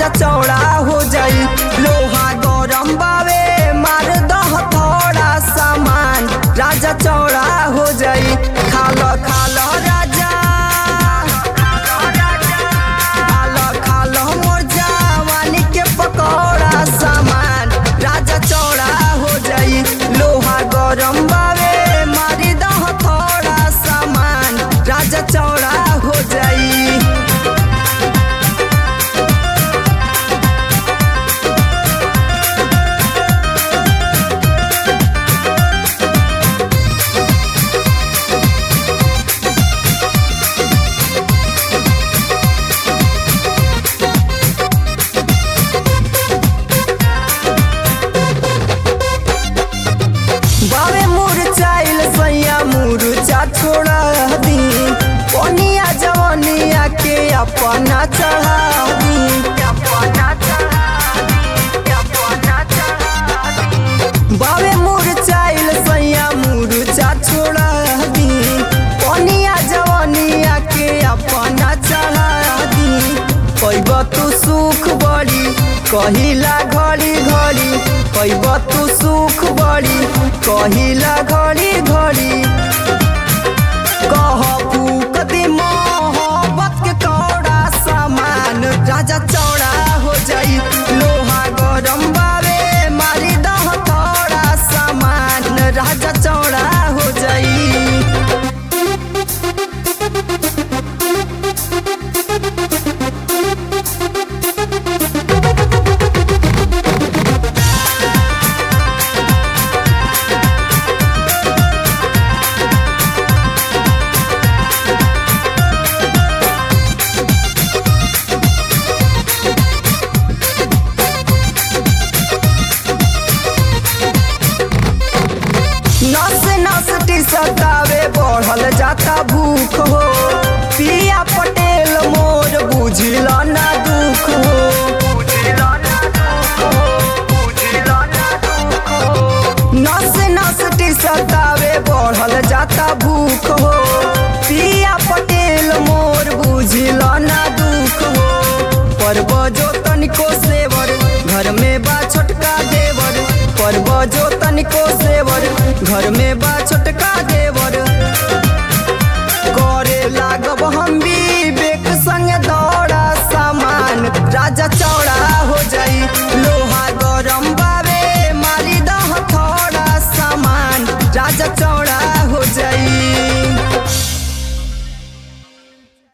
राजा चौड़ा हो जाई। लोहा गरम बावे मार दह थोड़ा सामान, राजा चौड़ा हो जाई। खालो खालो राजा, खालो खालो मोर जवानी के पकौड़ा सामान, राजा चौड़ा हो जाई। लोहा गरम बावे मारी दह थोड़ा सामान, राजा चौड़ा हो जाई। बावे मुरझाइल सैया मुरझा छोड़ा दी, कोनिया जवनिया के अपना चढ़ा दी, अपना चढ़ा दी, अपना चढ़ा दी। बावे मुरझाइल सैया मुरझा छोड़ा दी, कोनिया जवनिया के अपना चढ़ा दी। पैब तू सुख बड़ी कहिला घड़ी घड़ी, पैब तू सुख बड़ी कहिला घड़ी घड़ी। कह फूक दी मोहब्बत के कौड़ा सामान, राजा चौड़ा हो जाई। लोहा गरम बावे मारी दह थोड़ा सामान, राजा चौड़ा हो जाई। नस नस टिसकावे बढ़ल जाता भूख हो, पिया पटेल मोर बुझल ना दुख हो, नस नस टिसकावे बढ़ल जाता भूख हो, पिया पटेल मोर बुझल ना दुख हो। पर्व जो तनिको सेवर घर में बा छोटका देवर, पर्व जो तनिको सेवर घर में बा छोटका देवर। करे लागब हम भी